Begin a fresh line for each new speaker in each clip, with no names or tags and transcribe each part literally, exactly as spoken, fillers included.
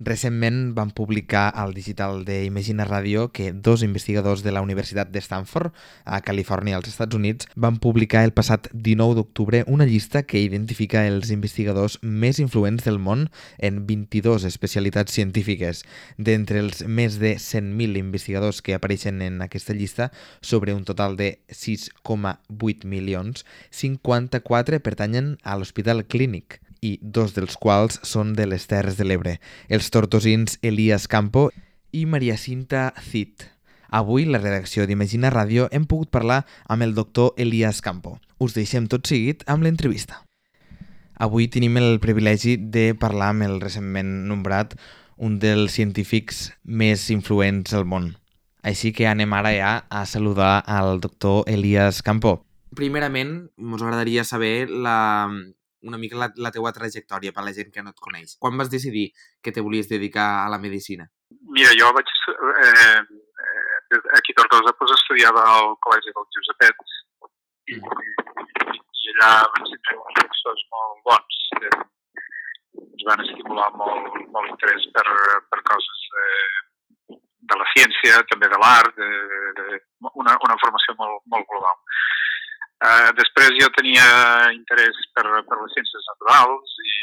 Recentment van publicar al digital d'Imagina Ràdio que dos investigadors de la Universitat de Stanford, a Califòrnia, als Estats Units, van publicar el passat dinou d'octubre una llista que identifica els investigadors més influents del món en vint-i-dues especialitats científiques. D'entre els més de cent mil investigadors que apareixen en aquesta llista, sobre un total de sis coma vuit milions, cinquanta-quatre pertanyen a l'Hospital Clínic, i dos dels quals són de les Terres de l'Ebre, els tortosins Elías Campo i Maria Cinta Cid. Avui, la redacció d'Imagina Ràdio, hem pogut parlar amb el doctor Elías Campo. Us deixem tot seguit amb l'entrevista. Avui tenim el privilegi de parlar amb el recentment nombrat un dels científics més influents al món. Així que anem ara ja a saludar al doctor Elías Campo. Primerament, ens agradaria saber la... una mica la, la teua trajectòria per a la gent que no et coneix. Quan vas decidir que te volies dedicar a la medicina?
Mira, jo vaig... Eh, eh, aquí a Tortosa pues, estudiava al Col·legi del Josepet i, i allà vaig tenir uns professors molt bons. Eh, ens van estimular molt, molt interès per, per coses eh, de la ciència, també de l'art, de, de, una, una formació molt, molt global. Uh, després jo tenia interès per, per les ciències naturals i,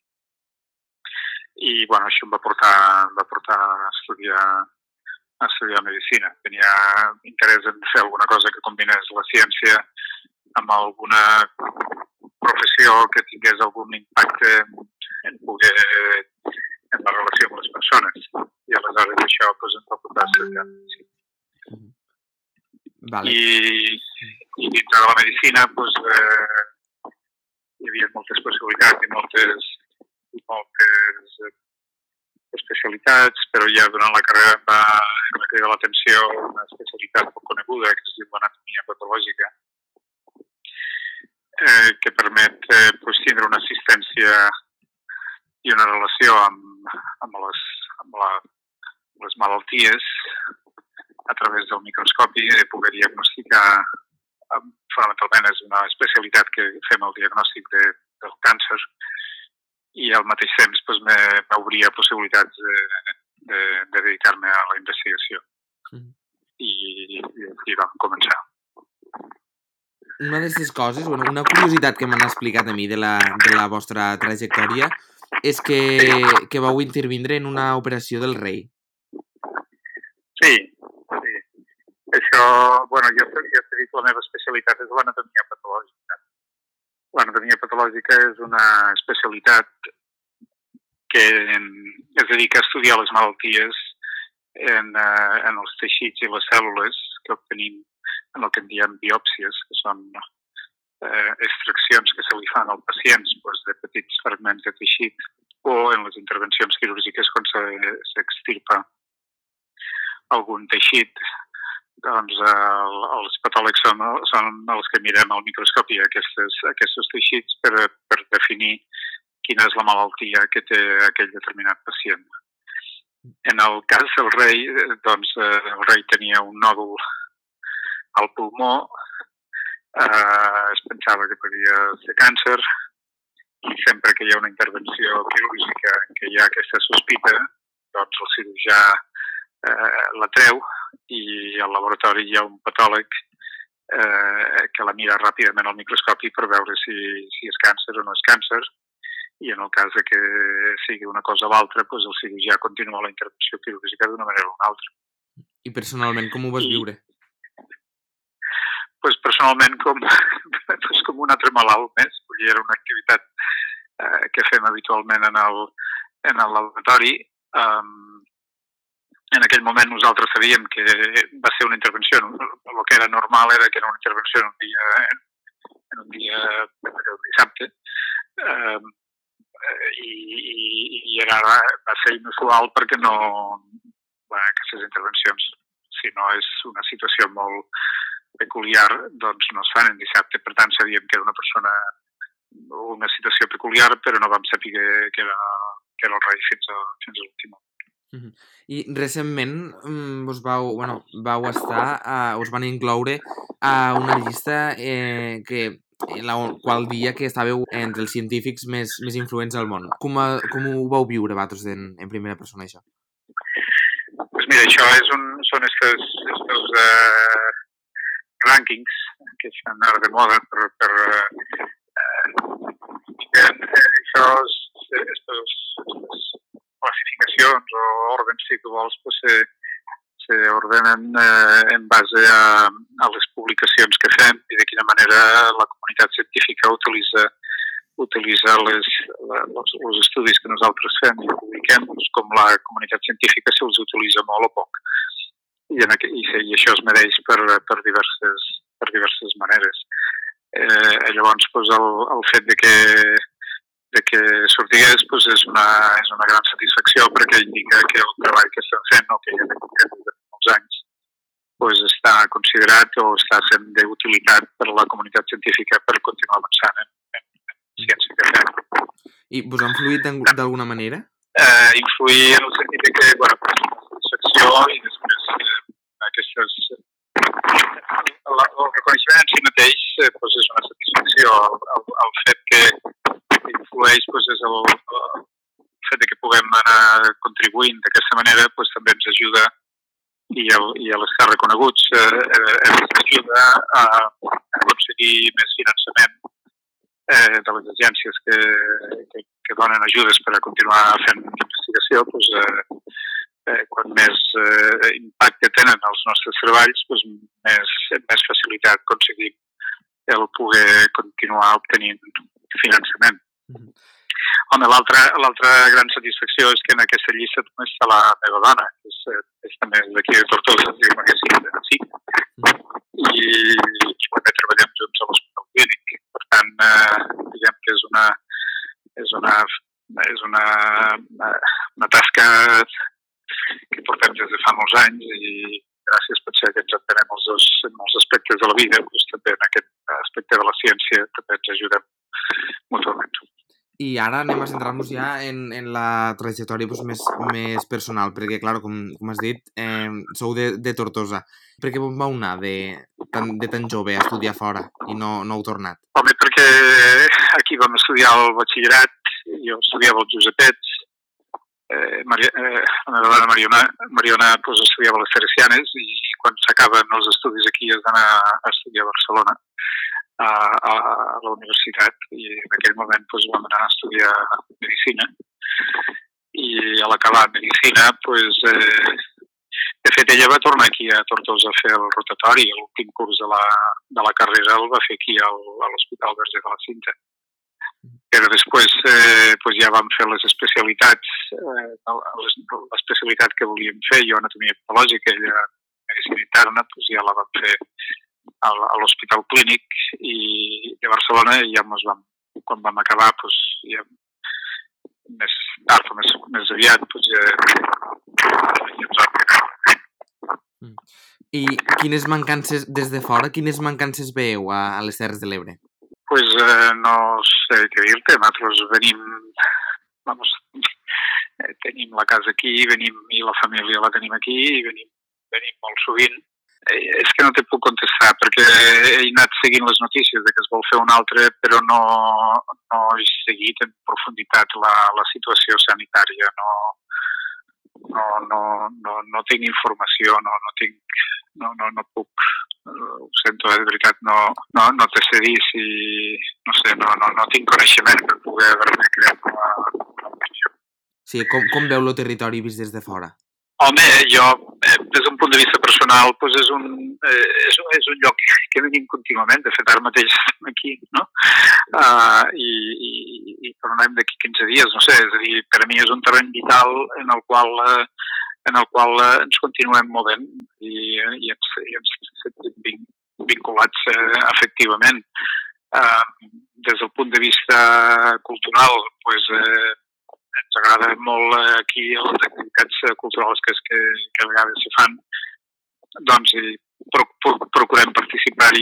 i bueno, això em va portar, em va portar a estudiar, a estudiar medicina. Tenia interès en fer alguna cosa que combinés la ciència amb alguna professió que tingués algun impacte en poder en la relació amb les persones. I aleshores això pues, em va portar a estudiar medicina.
Vale.
I, i dintre de la medicina pues, eh, hi havia moltes possibilitats i moltes, moltes especialitats, però ja durant la carrera em va, em va cridar l'atenció una especialitat poc coneguda que es diu l'anatomia patològica, eh, que permet eh, pues, tindre una assistència i una relació amb, amb, les, amb la, les malalties a través del microscopi de poder diagnosticar, fonamentalment és una especialitat que fem el diagnòstic de, del càncer i al mateix temps pues, m'obria possibilitats de, de, de dedicar-me a la investigació. Mm. I, i, i vam començar.
Una d'aquestes coses, bueno, una curiositat que m'han explicat a mi de la, de la vostra trajectòria és que, que vau intervindre en una operació del rei.
Sí, sí. Això, bueno, jo, jo t'he dit la meva especialitat és l'anatomia patològica. L'anatomia patològica és una especialitat que es dedica a estudiar les malalties en, uh, en els teixits i les cèl·lules que obtenim en el que en diem biòpsies, que són uh, extraccions que se li fan als pacients doncs, de petits fragments de teixit o en les intervencions quirúrgiques quan s'extirpa algun teixit, doncs eh, els patòlegs són, són els que mirem al microscopi aquests, aquests teixits per, per definir quina és la malaltia que té aquell determinat pacient. En el cas del rei, doncs eh, el rei tenia un nòdul al pulmó, eh, es pensava que podia ser càncer i sempre que hi ha una intervenció quirúrgica en què hi ha aquesta sospita, doncs el cirurgià Eh, la treu i al laboratori hi ha un patòleg eh, que la mira ràpidament al microscopi per veure si, si és càncer o no és càncer i en el cas de que sigui una cosa o l'altra, doncs el cirurgià continua la intervenció quirúrgica d'una manera o una altra.
I personalment com ho vas I... viure?
Pues personalment com, pues com un altre malalt més, perquè era una activitat eh, que fem habitualment en el, en el laboratori. Um, En aquell moment nosaltres sabíem que va ser una intervenció, el que era normal era que era una intervenció en un dia, en un dia el dissabte, eh, i, i era, va ser inusual perquè no, bé, aquestes intervencions, si no és una situació molt peculiar, doncs no es fan en dissabte, per tant sabíem que era una persona, una situació peculiar, però no vam saber que era, que era el rei fins a, fins a l'últim moment.
Uh-huh. I recentment um, us vau, bueno, vau estar, uh, us van incloure a una llista eh, que la qual dia que estàveu entre els científics més, més influents del món. Com, a, com ho vau viure vosaltres en, en primera persona, això?
Pues mira, això és un, són estos, estos uh, rànquings que estan ara de moda per, per uh, que, uh, això és, estos, estos classificacions o òrgans, si tu vols, pues, se, se ordenen eh, en base a, a les publicacions que fem i de quina manera la comunitat científica utilitza, utilitza les, la, els, els estudis que nosaltres fem i publiquem, doncs, com la comunitat científica se'ls utilitza molt o poc. I, en aqu i, i això es mereix per, per, diverses, per diverses maneres. Eh, llavors, doncs, el, el fet de que de que sortigués pues, és, una, és una gran satisfacció perquè indica que el treball que estem fent o que ja hem fet molts anys pues, està considerat o està sent d'utilitat per a la comunitat científica per continuar avançant en, en, en ciència que fem.
I vos ha influït d'alguna manera?
Eh, influir en el sentit de que, bueno, satisfacció i després eh, aquestes... El, el reconeixement en si mateix eh, pues, és una satisfacció. El, el, el fet que influeix pues, és el, el fet que puguem anar contribuint d'aquesta manera pues, també ens ajuda i, el, i a l'estar reconeguts eh, ens ajuda a, a aconseguir més finançament eh, de les agències que, que, que donen ajudes per a continuar fent investigació. Pues, eh, eh, quan més eh, impacte tenen els nostres treballs, pues, més, més facilitat aconseguim el poder continuar obtenint finançament.
Mm-hmm.
Home, l'altra gran satisfacció és que en aquesta llista també està la meva dona, que és, és també d'aquí de Tortosa, que m'haguessin de sí. I, i també treballem junts a l'Hospital Clínic. Per tant, eh, diguem que és una, és una, és una, una tasca que portem des de fa molts anys i gràcies potser que ens entenem els dos en molts aspectes de la vida, doncs també en aquest aspecte de la ciència també ens ajudem mútuament.
I ara anem a centrar-nos ja en, en la trajectòria pues, més, més personal, perquè, clar, com, com has dit, eh, sou de, de Tortosa. Per què vau anar de tan, de tan jove a estudiar fora i no, no heu tornat?
Home, perquè aquí vam estudiar el batxillerat, jo estudiava als Josepets, eh, Maria, eh, la meva dona Mariona, Mariona pues, estudiava les Teresianes i quan s'acaben els estudis aquí has d'anar a estudiar a Barcelona. A, a la universitat i en aquell moment doncs, vam anar a estudiar medicina i a l'acabar medicina doncs, eh, de fet ella va tornar aquí a Tortosa a fer el rotatori, l'últim curs de la, de la carrera el va fer aquí al, a l'Hospital Verge de la Cinta, però després eh, doncs ja vam fer les especialitats eh, l'especialitat que volíem fer, jo anatomia patològica, ella medicina interna, doncs ja la vam fer a l'Hospital Clínic i de Barcelona i ja ens vam, quan vam acabar doncs, ja més tard o més, més aviat doncs, ja, ja ens vam quedar.
I quines mancances des de fora, quines mancances veieu a, a les Terres de l'Ebre?
Pues eh, no sé què dir-te, nosaltres venim vamos, eh, tenim la casa aquí, venim i la família la tenim aquí i venim, venim molt sovint. És que no te puc contestar perquè he anat seguint les notícies de que es vol fer un altre però no, no he seguit en profunditat la, la situació sanitària, no, no, no, no, no tinc informació, no, no tinc, no, no, no puc, ho sento, de veritat, no, no, no te sé dir si, no sé, no, no, no tinc coneixement per poder haver-me creat una, una opinió.
Sí, com, com veu el territori vist des de fora?
Home, jo, des d'un punt de vista personal, doncs és, un, eh, és, un, és un lloc que venim contínuament, de fet ara mateix estem aquí, no? Uh, i, i, i tornem d'aquí quinze dies, no sé, és a dir, per a mi és un terreny vital en el qual, uh, en el qual uh, ens continuem movent i, i ens, i ens sentim vinculats uh, efectivament. Uh, des del punt de vista cultural, doncs, uh, ens agrada molt aquí les activitats culturals que, que, que a vegades se fan, doncs i pro, pro, procurem participar-hi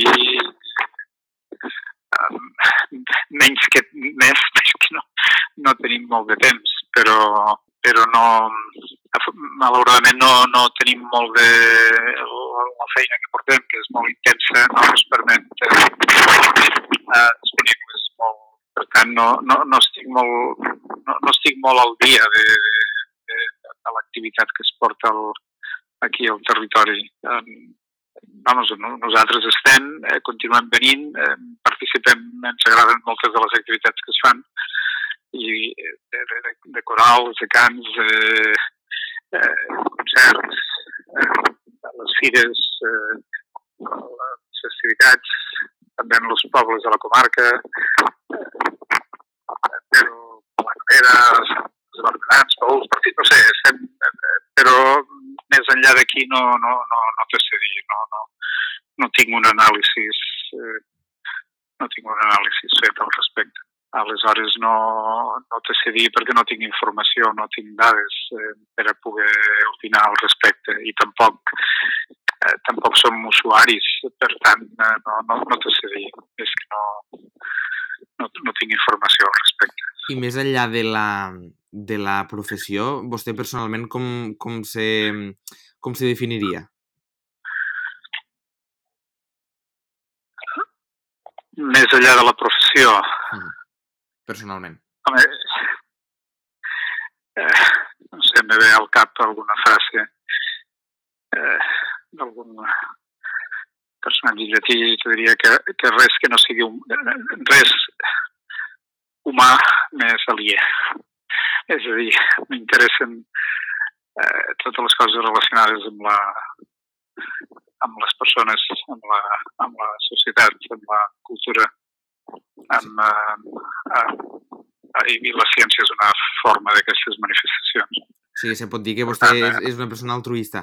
um, menys que més, perquè no, no tenim molt de temps, però, però no, malauradament no, no tenim molt de la feina que portem, que és molt intensa, no ens permet eh, estar disponibles molt. Per tant, no, no, no, estic molt, no, no estic molt al dia de, de, de l'activitat que es porta el, aquí al territori. Vamos, nosaltres estem, eh, continuem venint, eh, participem, ens agraden moltes de les activitats que es fan, i de, de, de corals, de cants, eh, eh, concerts, eh, les fires, eh, les festivitats, també en els pobles de la comarca, eh, però la Noguera, els Barberans, Paúls, partits, no sé, estem, eh, però més enllà d'aquí no, no, no, no t'ho sé dir, no, no, no tinc un anàlisi, eh, no tinc un anàlisi fet al respecte. Aleshores no, no t'ho sé dir perquè no tinc informació, no tinc dades eh, per a poder opinar al respecte i tampoc, eh, tampoc som usuaris, per tant eh, no, no, no t'ho sé dir, és que no, no, no tinc informació al respecte.
I més enllà de la, de la professió, vostè personalment com, com, se, com se definiria?
Més enllà de la professió?
Mm. Personalment.
Home, eh, no sé, em ve al cap alguna frase eh, d'algun personatge llatí, que diria que, que res que no sigui un, res humà més aliè. És a dir, m'interessen eh, totes les coses relacionades amb la amb les persones, amb la, amb la societat, amb la cultura, amb, eh, eh, i la ciència és una forma d'aquestes manifestacions.
Sí, se pot dir que vostè tant, és, és una persona altruista.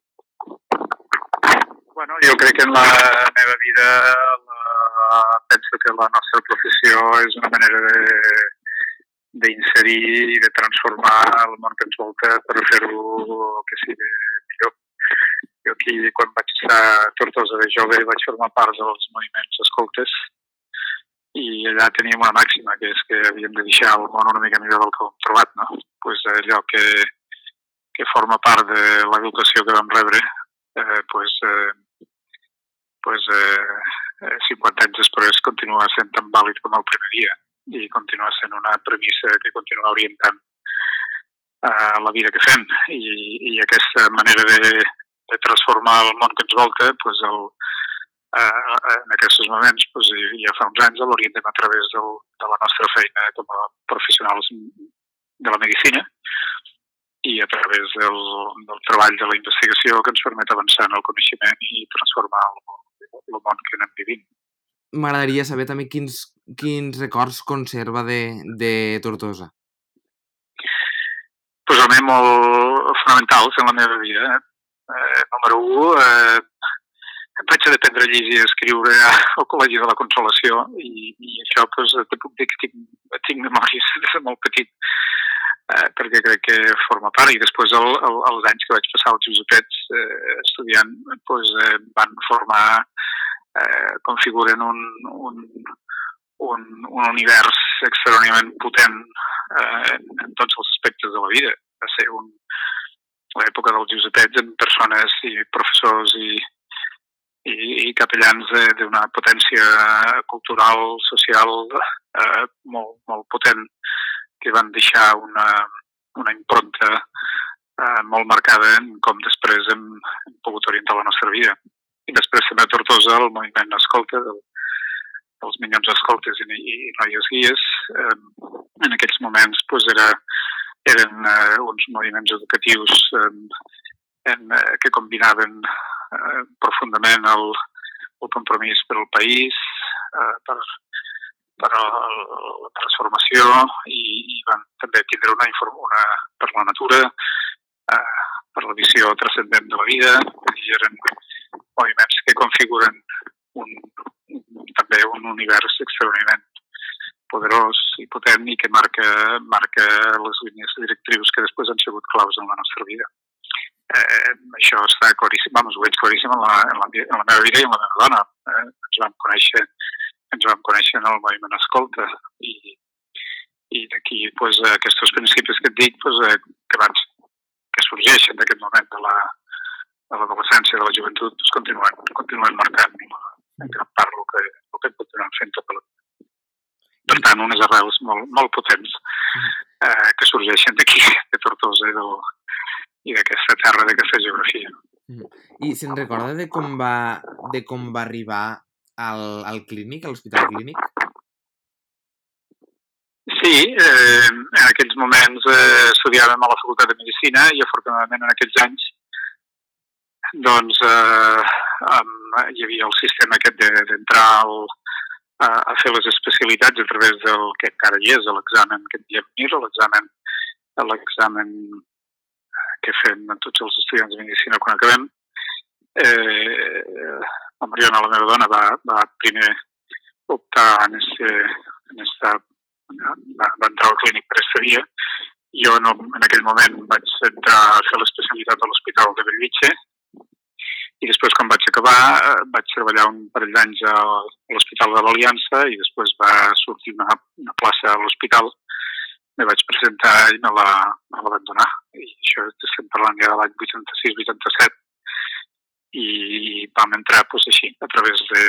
Bueno, jo crec que en la meva vida la, penso que la nostra professió és una manera de d'inserir i de transformar el món que ens volta per fer-ho que sigui millor. Jo aquí, quan vaig estar a Tortosa de jove, vaig formar part dels moviments escoltes i allà teníem una màxima, que és que havíem de deixar el món una mica millor del que ho hem trobat, no? Pues allò que, que forma part de l'educació que vam rebre, eh, pues, eh, pues, eh, cinquanta anys després continua sent tan vàlid com el primer dia i continua sent una premissa que continua orientant eh, la vida que fem. I, i aquesta manera de de transformar el món que ens volta, pues el, eh, en aquests moments, pues, ja fa uns anys, l'orientem a través del, de la nostra feina com a professionals de la medicina i a través del, del treball de la investigació que ens permet avançar en el coneixement i transformar el, el món que anem vivint.
M'agradaria saber també quins, quins records conserva de, de Tortosa.
Pues a mi molt fonamentals en la meva vida. Eh? Eh, número un, eh, vaig a aprendre a llegir i a escriure al Col·legi de la Consolació i, i això pues, te puc dir que tinc, tinc memòries des de molt petit eh, perquè crec que forma part i després el, el, els anys que vaig passar als Josepets eh, estudiant pues, eh, van formar, eh, configuren un, un, un, un univers extraordinàriament potent eh, en, en tots els aspectes de la vida. Va ser un l'època dels Josepets amb persones i professors i, i, i capellans d'una potència cultural, social eh, molt, molt potent que van deixar una, una impronta eh, molt marcada en com després hem, hem pogut orientar la nostra vida. I després també a Tortosa el moviment escolta del, dels Minyons Escoltes i, i Noies Guies eh, en aquells moments pues, era eren eh, uns moviments educatius eh, en, eh, que combinaven eh, profundament el, el compromís per al país, eh, per, per a la transformació i, i van també tindre una, una per la natura, eh, per la visió transcendent de la vida, i eren moviments que configuren un, un, també un univers extraordinàriament poderós i potent i que marca, marca les línies directrius que després han sigut claus en la nostra vida. Eh, això està claríssim, vamos, ho veig claríssim en la, en, la, en la meva vida i en la meva dona. Eh, ens vam conèixer, ens vam conèixer en el moviment escolta i, i d'aquí pues, aquests principis que et dic pues, eh, que, van, que sorgeixen d'aquest moment de la, de l'adolescència, de la joventut, doncs continuen, continuen marcant en gran part el que, el que continuem fent tota la vida. Per tant, unes arrels molt, molt potents eh, que sorgeixen d'aquí, de Tortosa i, del, i d'aquesta terra, d'aquesta geografia.
I se'n recorda de com va, de com va arribar al, al clínic, a l'hospital clínic?
Sí, eh, en aquells moments eh, estudiàvem a la Facultat de Medicina i afortunadament en aquells anys doncs eh, amb, hi havia el sistema aquest d'entrar a, a fer les especialitats a través del que encara hi és, l'examen que en diem M I R, l'examen l'examen que fem tots els estudiants de Medicina quan acabem. Eh, la Mariona, la meva dona, va, va primer optar en este, en esta Va, va entrar al clínic per aquesta via. Jo no, en aquell moment vaig entrar a fer l'especialitat a l'Hospital de Bellvitge i després quan vaig acabar vaig treballar un parell d'anys a l'Hospital de l'Aliança i després va sortir una, una plaça a l'hospital, me vaig presentar i me la, me la van donar. I això estem parlant ja de l'any vuitanta-sis vuitanta-set i vam entrar doncs, així, a través de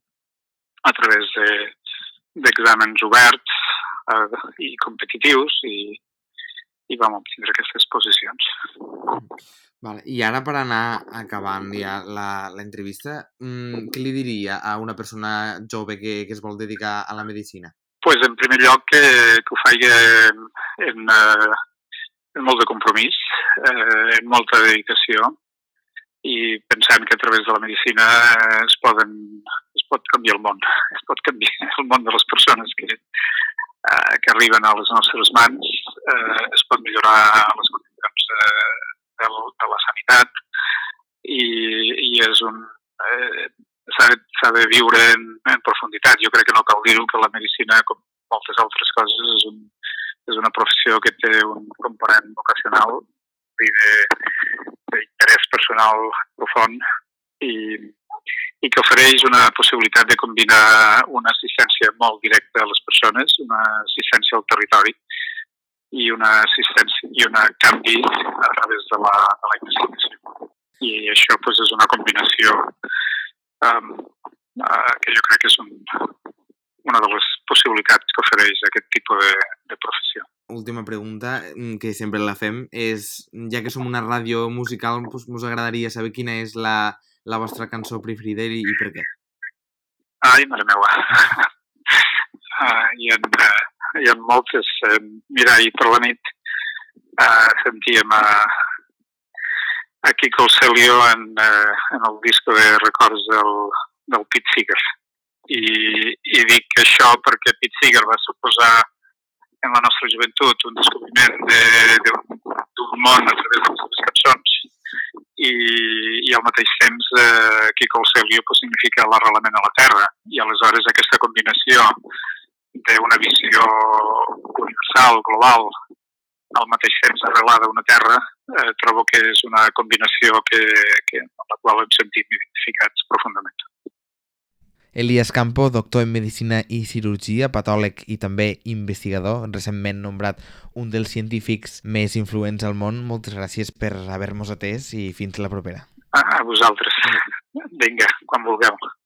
a través de d'exàmens oberts eh, i competitius i, i vam obtindre aquestes posicions.
Vale. I ara per anar acabant ja l'entrevista, què li diria a una persona jove que, que es vol dedicar a la medicina?
Pues en primer lloc que, que ho faci en, en, en molt de compromís, eh, en molta dedicació i pensant que a través de la medicina es, poden, es pot canviar el món, es pot canviar el món de les persones que, eh, que arriben a les nostres mans, eh, es pot millorar les condicions eh, de, de la sanitat i, i és un... Eh, s'ha de viure en, en profunditat. Jo crec que no cal dir-ho que la medicina, com moltes altres coses, és, un, és una professió que té un component vocacional i d'interès personal profund i, i que ofereix una possibilitat de combinar una assistència molt directa a les persones, una assistència al territori i una assistència i un canvi a través de la, de la investigació. I això pues, és una combinació um, uh, que jo crec que és un, una de les possibilitats que ofereix aquest tipus de, de professió.
Última pregunta, que sempre la fem, és, ja que som una ràdio musical, doncs us agradaria saber quina és la, la vostra cançó preferida i, i per què?
Ai, mare meva. uh, hi, ha, uh, hi ha moltes. Uh, mira, ahir per la nit uh, sentíem a, a Quico Celio en, uh, en el disco de records del, del Pete Seeger. I, I dic això perquè Pete Seeger va suposar en la nostra joventut un descobriment d'un món a través de les seves cançons i, i al mateix temps eh, Quico Celio pues, significa l'arrelament a la terra i aleshores aquesta combinació d'una visió universal, global, al mateix temps arrelada a una terra, eh, trobo que és una combinació que, que, amb la qual hem sentit identificats profundament.
Elías Campo, doctor en Medicina i Cirurgia, patòleg i també investigador, recentment nombrat un dels científics més influents al món. Moltes gràcies per haver-nos atès i fins la propera.
A vosaltres. Vinga, quan vulgueu.